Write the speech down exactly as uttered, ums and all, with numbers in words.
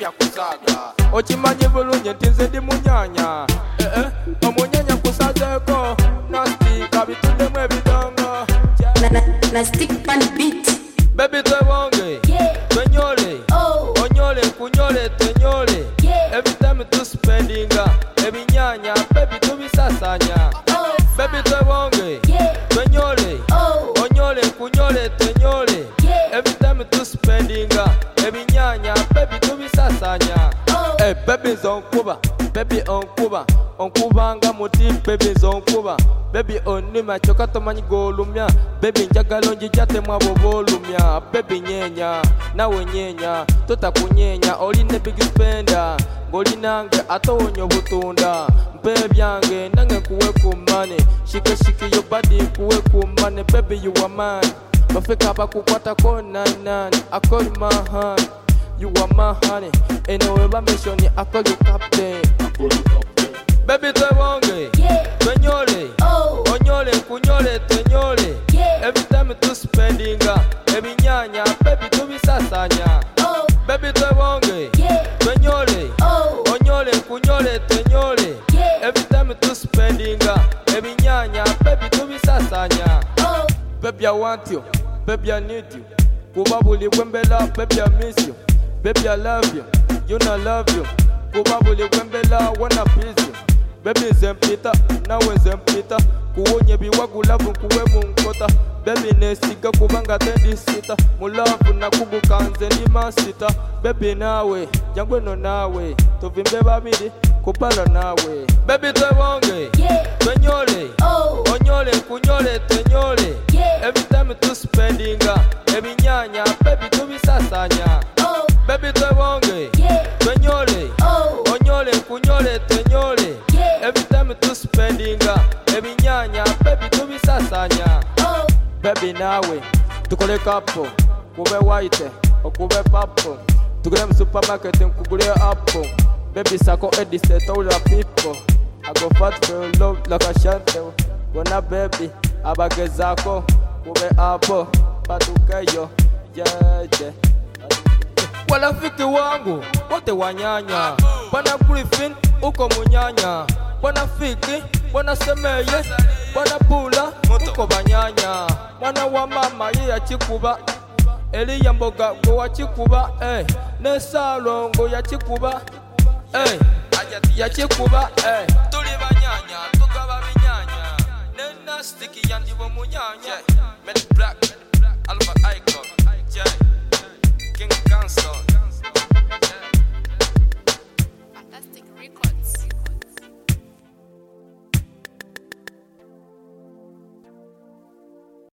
munyanya kusaga ochimanyi bulungi nti nze ndi munyanya eh eh omunyanya kusazeko nasty kabituddemu ebidongo na na na stick pan beat baby twebonge yeah twenyole oh onyole kunyole twenyole yeah every time tu spendinga ebinyanya baby tubisasanya oh baby twebonge yeah twenyole oh onyole kunyole twenyole yeah every time tu spendinga ebinyanya baby tubisasanya oh hey baby zonkuba baby onkuba onkubanga muti baby zonkuba baby onima choka tomanyi golumya baby njagalo njijate mwabo bolumya baby nyenya nawe nyenya totakunyenya oline big spender ngolinange atowonyo butunda mpe byange nange kuwe kumane shike shike yo body kuwe kumane baby you are mine bafika bakukwata kona nani I call you my honey you are my honey anyway ba mission I call you captain baby twebonge yeah twenyole oh onyole kunyole twenyole yeah every time tu spendinga ebinyanya baby tubisasanya oh baby twebonge yeah twenyole oh onyole kunyole twenyole yeah every time tu spendinga ebinyanya baby tubisasanya oh baby I want you baby I need you kuba buli kwembela baby I miss you baby I love you you know I love you kuba buli kwembela wanna please you baby zempita nawe zempita kuwonye biwagulavu kuwe munkota baby nesiga kubanga tendisita mulavu nakubukanze ndi masita baby nawe jangweno nawe tuvimbe babiri kupala nawe baby twebonge yeah twenyole oh onyole kunyole twenyole yeah every time tu spendinga ebinyanya baby tubisasanya oh baby twebonge yeah twenyole oh onyole kunyole twenyole yeah every time tu spendinga ebinyanya baby tubisasanya oh baby nawe tukole kapo kube white okube papo tukule mu supermarket nkugule apple baby sako edise tola people I go fight for your love like a shantel gonna baby abagezako kube apple patukeyo yeah yeah walafiki wangu wote wanyanya bwana Griffin uko munyanya bwana Fiki bwana Semeye bwana Pula uko banyanya mwana wa mama ye yachikuba Eliya mboga go wachikuba eh nesalongo yachikuba eh yachikuba eh tuli banyanya tukaba binyanya nena sticky yandibo munyanya Met Black Alpha Icon King Cancer